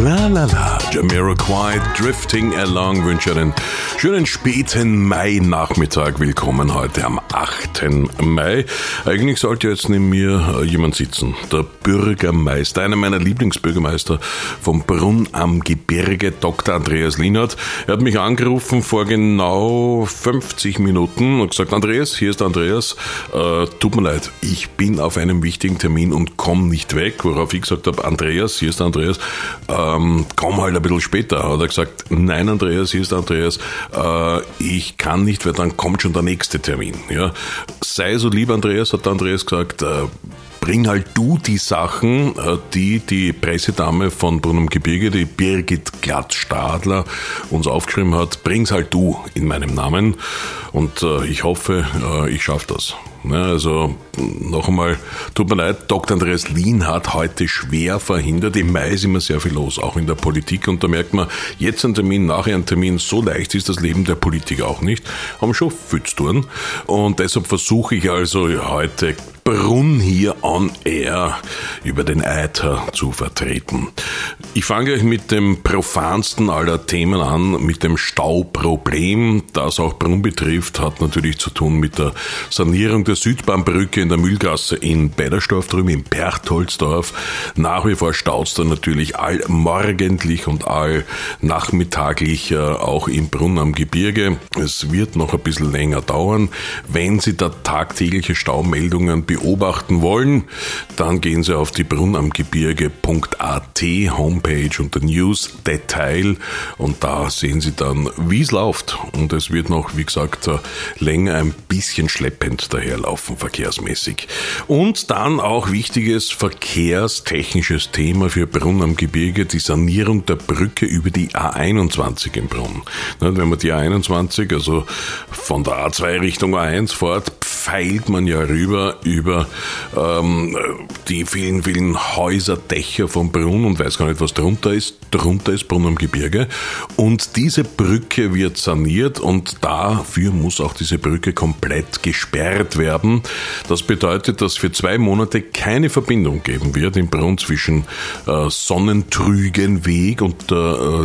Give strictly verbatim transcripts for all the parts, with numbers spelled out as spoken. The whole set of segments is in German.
La la la, Jamiroquai, Drifting Along, wünsche einen schönen späten Mai-Nachmittag. Willkommen heute am achten Mai. Eigentlich sollte jetzt neben mir jemand sitzen, der Bürgermeister, einer meiner Lieblingsbürgermeister vom Brunn am Gebirge, Doktor Andreas Lienhardt. Er hat mich angerufen vor genau fünfzig Minuten und gesagt, Andreas, hier ist Andreas, äh, tut mir leid, ich bin auf einem wichtigen Termin und komme nicht weg, worauf ich gesagt habe, Andreas, hier ist Andreas, ähm, komm halt ein bisschen später. Hat er gesagt, nein Andreas, hier ist Andreas, äh, ich kann nicht, weil dann kommt schon der nächste Termin. Ja. Sei so lieb Andreas, hat der Andreas gesagt, äh, bring halt du die Sachen, die die Pressedame von Brunn am Gebirge, die Birgit Glatt-Stadler, uns aufgeschrieben hat, bring's halt du in meinem Namen und äh, ich hoffe, äh, ich schaffe das. Ja, also noch einmal, tut mir leid, Doktor Andreas Lienhardt heute schwer verhindert. Im Mai ist immer sehr viel los, auch in der Politik. Und da merkt man, jetzt ein Termin, nachher ein Termin, so leicht ist das Leben der Politiker auch nicht. Haben schon viel zu tun. Und deshalb versuche ich also heute Brunn hier on air über den Äther zu vertreten. Ich fange gleich mit dem profansten aller Themen an, mit dem Stauproblem, das auch Brunn betrifft, hat natürlich zu tun mit der Sanierung der Südbahnbrücke in der Mühlgasse in Beidersdorf drüben, in Berchtoldsdorf. Nach wie vor staut's da natürlich allmorgendlich und allnachmittaglich auch in Brunn am Gebirge. Es wird noch ein bisschen länger dauern. Wenn Sie da tagtägliche Staumeldungen beobachten wollen, dann gehen Sie auf die brunn am gebirge punkt a t Homepage unter News Detail und da sehen Sie dann, wie es läuft. Und es wird noch, wie gesagt, länger ein bisschen schleppend daherlaufen, verkehrsmäßig. Und dann auch wichtiges verkehrstechnisches Thema für Brunn am Gebirge, die Sanierung der Brücke über die A einundzwanzig in Brunn. Wenn man die A einundzwanzig, also von der A zwei Richtung A eins fährt, pfeilt man ja rüber über ähm, die vielen, vielen Häuserdächer von Brunn und weiß gar nicht, was drunter ist. Drunter ist Brunn am Gebirge. Und diese Brücke wird saniert und dafür muss auch diese Brücke komplett gesperrt werden. Das bedeutet, dass für zwei Monate keine Verbindung geben wird in Brunn zwischen äh, Sonnentrügenweg und der äh,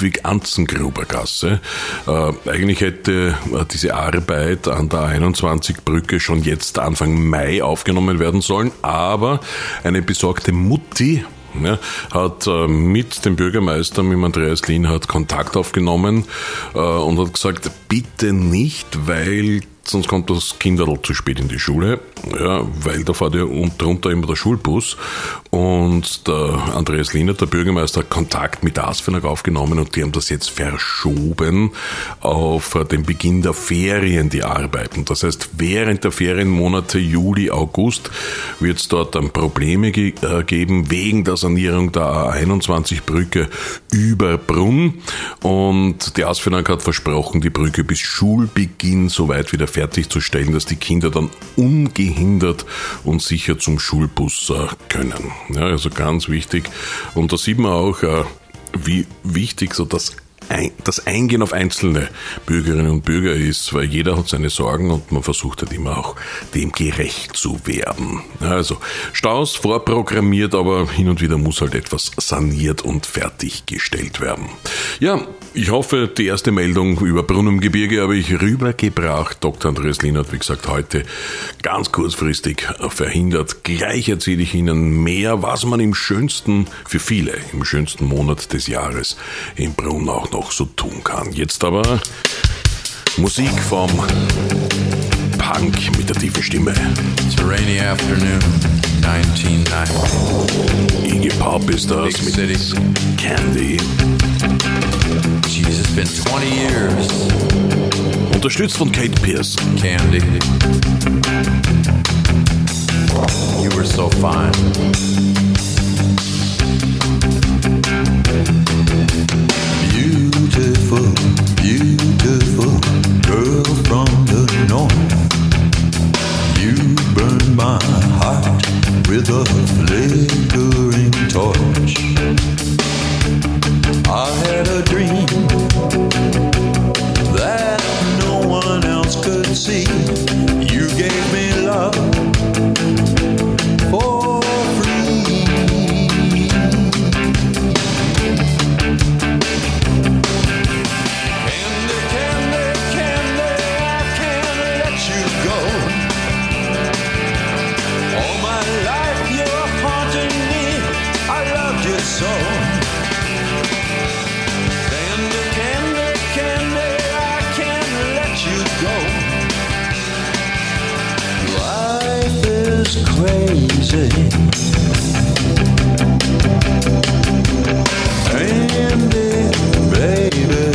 Ludwig-Anzengruber-Gasse. Äh, eigentlich hätte äh, diese Arbeit an der A einundzwanzig Brücke schon jetzt Anfang Mai aufgenommen werden sollen, aber eine besorgte Mutti Ja, hat äh, mit dem Bürgermeister, mit dem Andreas Lienhardt, Kontakt aufgenommen äh, und hat gesagt, bitte nicht, weil sonst kommt das Kinderl zu spät in die Schule, ja, weil da fährt ja drunter immer der Schulbus und der Andreas Lienhardt, der Bürgermeister, hat Kontakt mit ASFINAG aufgenommen und die haben das jetzt verschoben auf den Beginn der Ferien, die Arbeiten. Das heißt, während der Ferienmonate Juli, August wird es dort dann Probleme ge- äh, geben wegen der Sanierung der A einundzwanzig Brücke über Brunn und die ASFINAG hat versprochen, die Brücke bis Schulbeginn soweit wieder fertigzustellen, dass die Kinder dann ungehindert und sicher zum Schulbus äh, können. Ja, also ganz wichtig. Und da sieht man auch, äh, wie wichtig so das das Eingehen auf einzelne Bürgerinnen und Bürger ist, weil jeder hat seine Sorgen und man versucht halt immer auch dem gerecht zu werden. Also Staus vorprogrammiert, aber hin und wieder muss halt etwas saniert und fertiggestellt werden. Ja, ich hoffe, die erste Meldung über Brunn am Gebirge habe ich rübergebracht. Doktor Andreas Lienhardt, wie gesagt, heute ganz kurzfristig verhindert. Gleich erzähle ich Ihnen mehr, was man im schönsten, für viele, im schönsten Monat des Jahres in Brunn auch noch so tun kann. Jetzt aber Musik vom Punk mit der tiefen Stimme. It's a rainy afternoon, nineteen ninety. Iggy Pop ist das Big mit city. Candy. Jeez, it's been twenty years. Unterstützt von Kate Pierce. Candy. You were so fine. Beautiful, beautiful girl from the north. You burn my heart with a flickering torch. I had a dream that no one else could see. You gave me love for free. crazy. Andy, baby.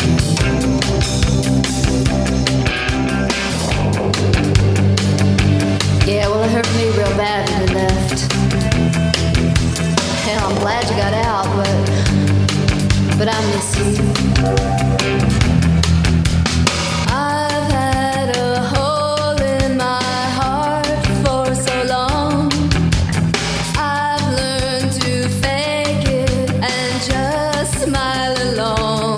Yeah, well, it hurt me real bad when you left. Hell, I'm glad you got out, but but I miss you. I've had a hole in my heart for so long. I've learned to fake it and just smile along.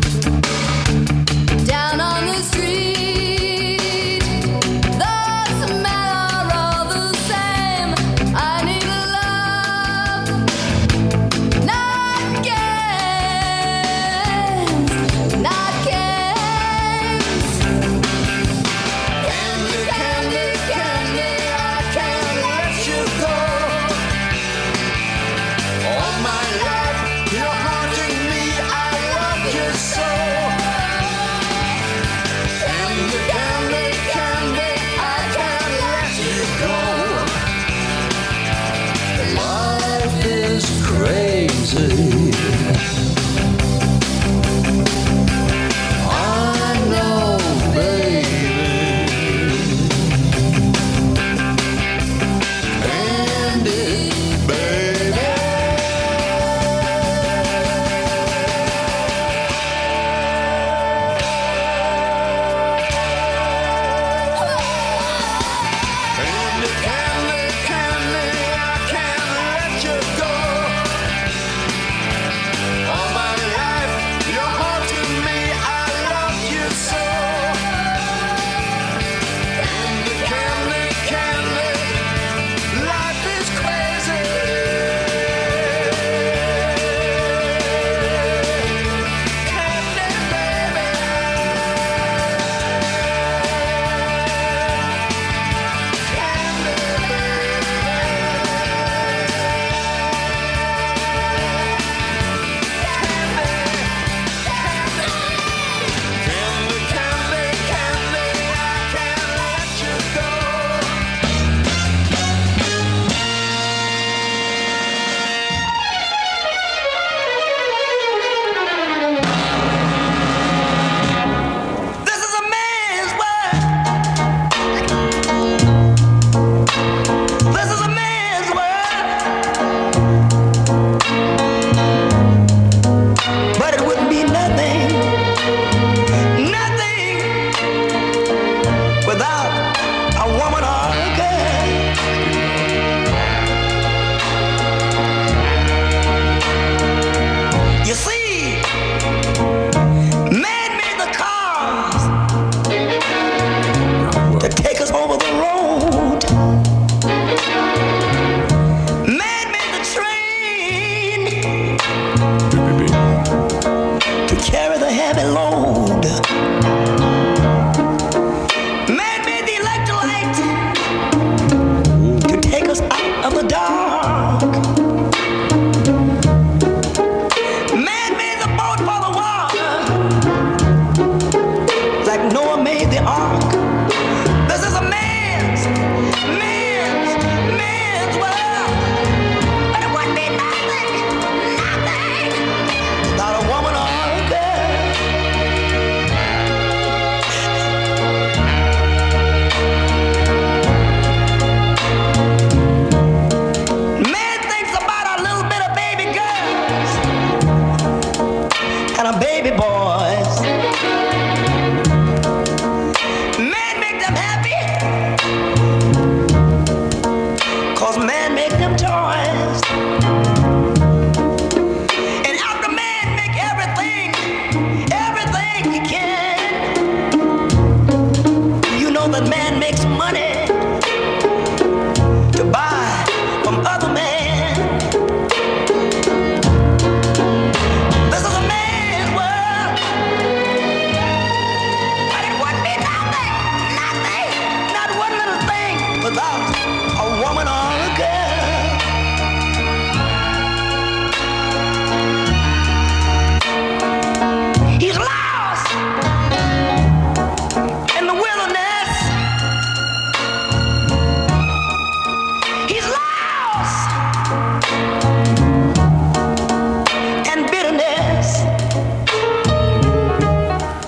Down on the street, the smell are all the same. I need love, not games, not games. Candy, candy, candy, I can't let you go. All my life, you're haunting me. I love you so. Candy, candy, candy, I can't let you go. Life is crazy. I know, baby. Andy, baby. Candy, candy, candy, I can't let you go. All my life, you're haunting me. I love you so. Candy, candy, candy, life is crazy. Candy, baby. Candy, candy, candy, I can't let you go. This is a man's world. This is a man's world. But it wouldn't be nothing, nothing without a woman or a girl. You see, man made the cars to take us over the road. Man made the train to carry the heavy load. Man made the electric light to take us out of the dark. Man made the boat for the water, like Noah made the ark. This is a man's, man's, man's world. But it wouldn't be nothing, nothing without a woman or a girl. Man thinks about a little bit of baby girls and a baby boys. Man make them happy, 'cause man make them toys. And after man make everything, everything he can, you know that man makes money to buy from other men. This is a man's world.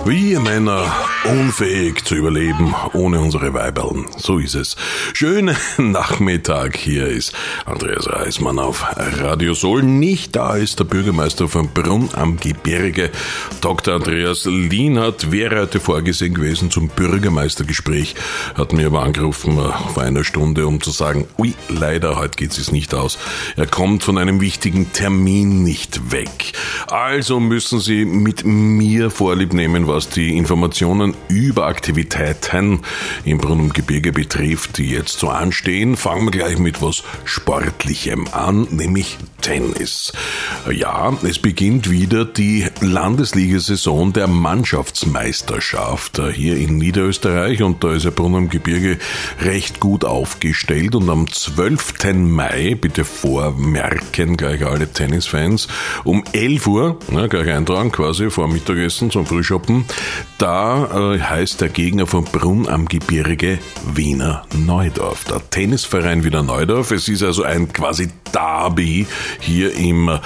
Wir Männer unfähig zu überleben ohne unsere Weiberln. So ist es. Schönen Nachmittag. Hier ist Andreas Reismann auf Radio Soul. Nicht da ist der Bürgermeister von Brunn am Gebirge, Doktor Andreas Lienhardt. Wäre heute vorgesehen gewesen zum Bürgermeistergespräch, hat mir aber angerufen vor einer Stunde, um zu sagen, ui, leider, heute geht es nicht aus. Er kommt von einem wichtigen Termin nicht weg. Also müssen Sie mit mir Vorlieb nehmen, was die Informationen über Aktivitäten im Brunnengebirge betrifft, die jetzt so anstehen. Fangen wir gleich mit was Sportlichem an, nämlich Tennis. Ja, es beginnt wieder die Landesliga-Saison der Mannschaftsmeisterschaft hier in Niederösterreich und da ist der Brunnengebirge recht gut aufgestellt und am zwölften Mai, bitte vormerken gleich alle Tennisfans, um elf Uhr, na, gleich eintragen quasi vor Mittagessen zum Frühschoppen, da äh, heißt der Gegner von Brunn am Gebirge Wiener Neudorf. Der Tennisverein Wiener Neudorf, es ist also ein quasi Derby hier im äh,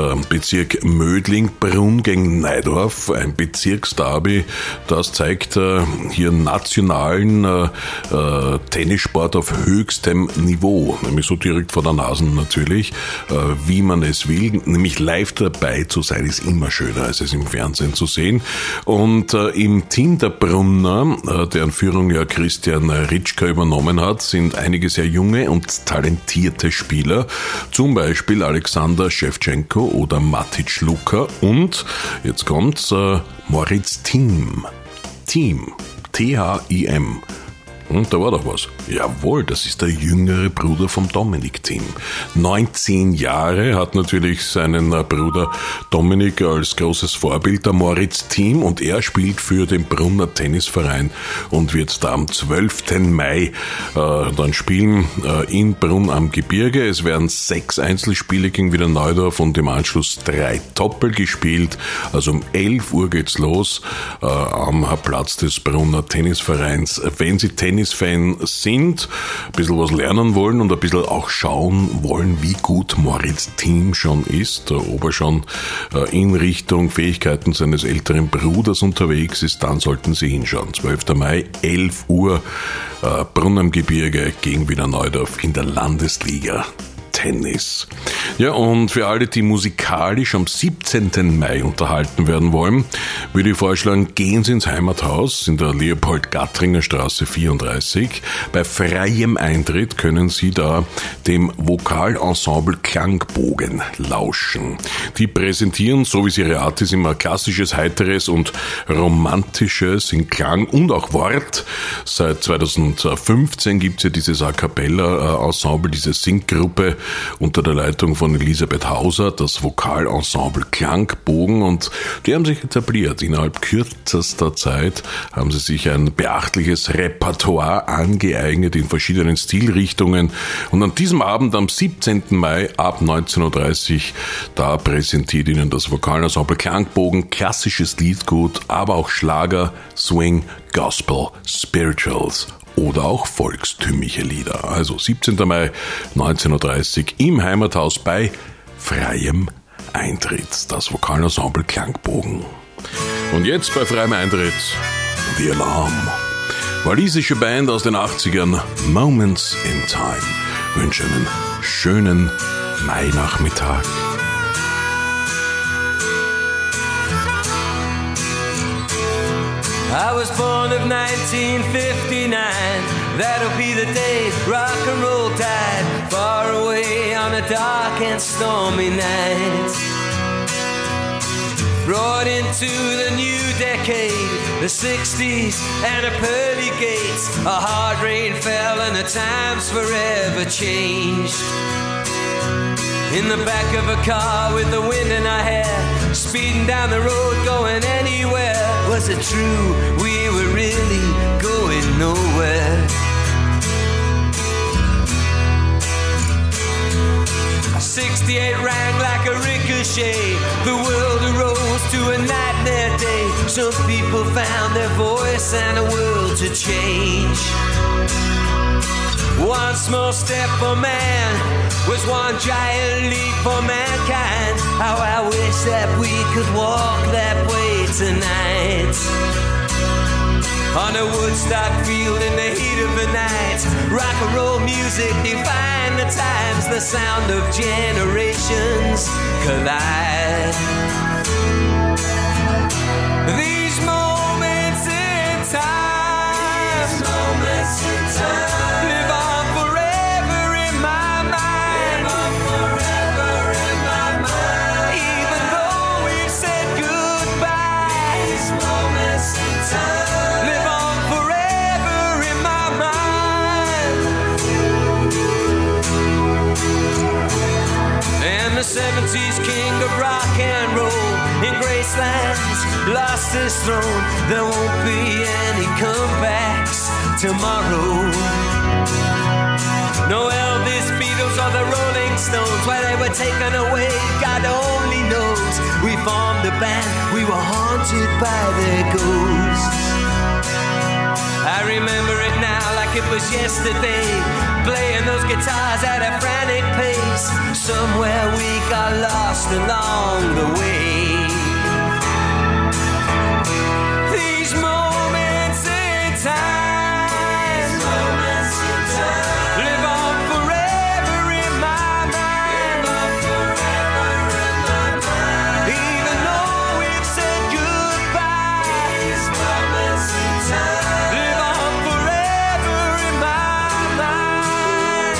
Bezirk Mödling, Brunn gegen Neudorf, ein Bezirksderby, das zeigt äh, hier nationalen äh, äh, Tennissport auf höchstem Niveau, nämlich so direkt vor der Nase natürlich, äh, wie man es will, nämlich live dabei zu sein, ist immer schöner, als es im Fernsehen zu sehen. Und äh, im Team der Brunner, äh, deren Führung ja Christian Ritschka übernommen hat, sind einige sehr junge und talentierte Spieler, zum Beispiel Alexander Shevchenko oder Matic Luka und, jetzt kommt's, äh, Moritz Thiem. Thiem. T H I M. Und da war doch was. Jawohl, das ist der jüngere Bruder vom Dominik Thiem. neunzehn Jahre, hat natürlich seinen Bruder Dominik als großes Vorbild, der Moritz Thiem, und er spielt für den Brunner Tennisverein und wird da am zwölften Mai äh, dann spielen äh, in Brunn am Gebirge. Es werden sechs Einzelspiele gegen Wiener Neudorf und im Anschluss drei Doppel gespielt. Also um elf Uhr geht's los äh, am Platz des Brunner Tennisvereins. Wenn Sie Tennis Fan sind, ein bisschen was lernen wollen und ein bisschen auch schauen wollen, wie gut Moritz Thiem schon ist, ob er schon in Richtung Fähigkeiten seines älteren Bruders unterwegs ist, dann sollten Sie hinschauen. zwölften Mai, elf Uhr, Brunn am Gebirge gegen Wiener Neudorf in der Landesliga Tennis. Ja, und für alle, die musikalisch am siebzehnten Mai unterhalten werden wollen, würde ich vorschlagen, gehen Sie ins Heimathaus in der Leopold-Gattringer Straße vierunddreißig. Bei freiem Eintritt können Sie da dem Vokalensemble Klangbogen lauschen. Die präsentieren, so wie es ihre Art ist, immer klassisches, heiteres und romantisches in Klang und auch Wort. Seit zweitausendfünfzehn gibt es ja dieses A Cappella-Ensemble, diese Singgruppe unter der Leitung von Elisabeth Hauser, das Vokalensemble Klangbogen, und die haben sich etabliert. Innerhalb kürzester Zeit haben sie sich ein beachtliches Repertoire angeeignet in verschiedenen Stilrichtungen, und an diesem Abend am siebzehnten Mai ab neunzehn Uhr dreißig, da präsentiert Ihnen das Vokalensemble Klangbogen klassisches Liedgut, aber auch Schlager, Swing, Gospel, Spirituals oder auch volkstümliche Lieder. Also siebzehnten Mai, neunzehn Uhr dreißig im Heimathaus bei freiem Eintritt. Das Vokalensemble Klangbogen. Und jetzt bei freiem Eintritt The Alarm. Walisische Band aus den achtzigern, Moments in Time. Wünsche einen schönen Mai-Nachmittag. I was born of nineteen fifty-nine. That'll be the day rock and roll died, far away on a dark and stormy night. Brought into the new decade, the sixties and a pearly gates. A hard rain fell and the times forever changed. In the back of a car with the wind in our hair, speeding down the road going anywhere. Was it true we were really going nowhere? sixty-eight rang like a ricochet. The world arose to a nightmare day. Some people found their voice and a world to change. One small step for man was one giant leap for mankind. How I wish that we could walk that way tonight. On a Woodstock field in the heat of the night, rock and roll music define the times, the sound of generations collide. These moments in time, These moments in time live on forever in my mind. Live on forever in my mind. Even though we've said goodbye, these moments in time live on forever in my mind. And the seventies king of rock and roll in Graceland's lost his throne. There won't be any comebacks tomorrow. No Elvis, Beatles or the Rolling Stones, where they were taken away, God only knows. We formed a band, we were haunted by their ghosts. I remember it now like it was yesterday, playing those guitars at a frantic pace. Somewhere we got lost along the way. These moments in time, These moments in time live on forever in my mind. Live on forever in my mind. Even though we've said goodbye, These moments in time live on forever in my mind.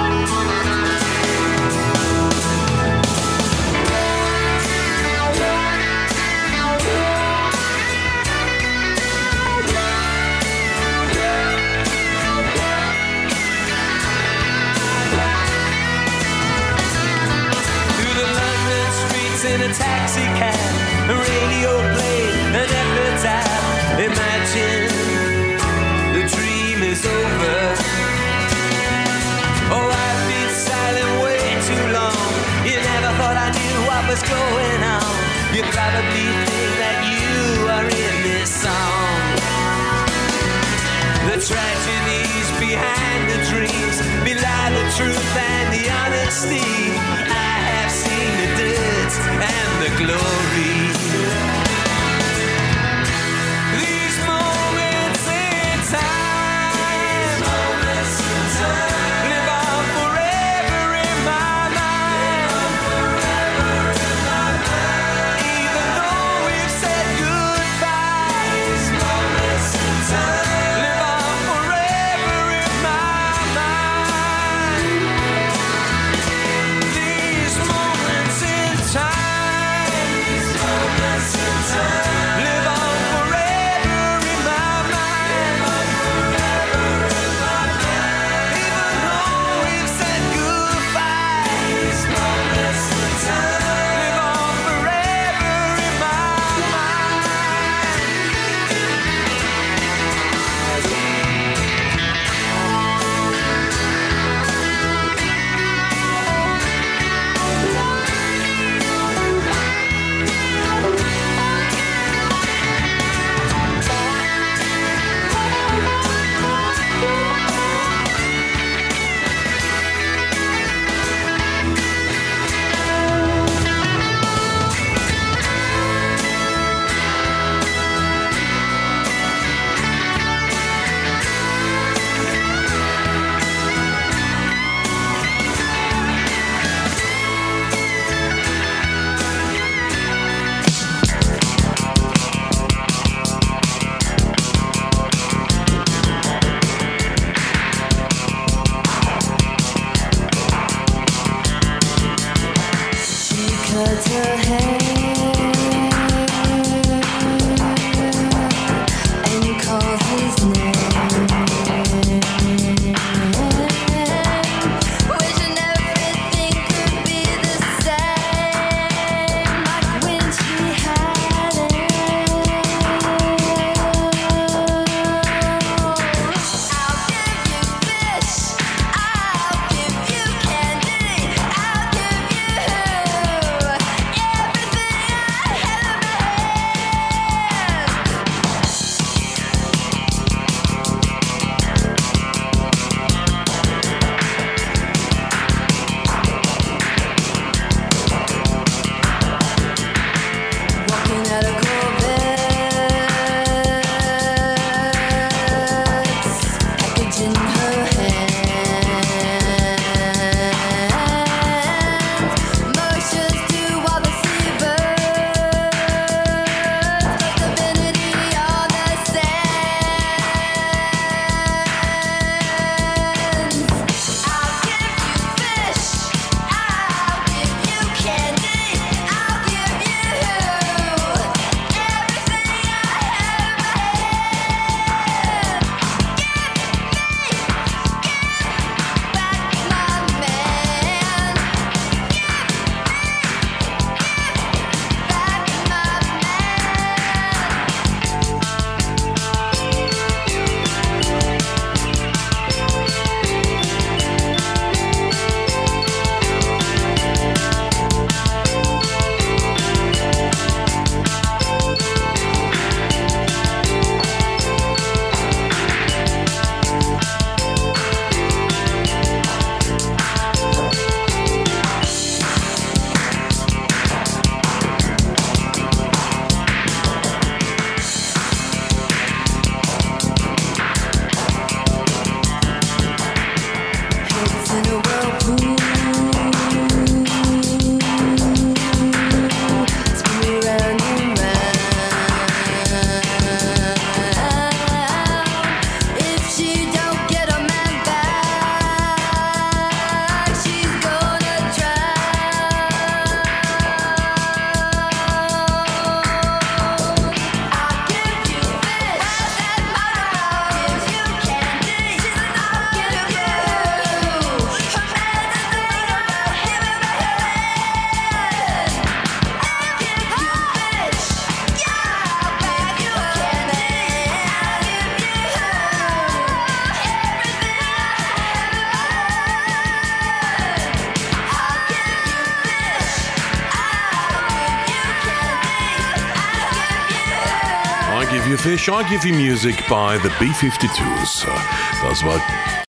Through the London streets in a taxi cab, a radio played an epitaph. Imagine the dream is over. Oh, I've been silent way too long. You never thought I knew what was going on. You probably think that you are in this song. The tragedies behind the dreams belie the truth and the honesty. I have seen the dirt and the glory. These moments in time, These moments in time live on forever in my mind. Live on forever in my mind. Give You Fish, I Give You Music by The B fünfundfünfzigers. Das war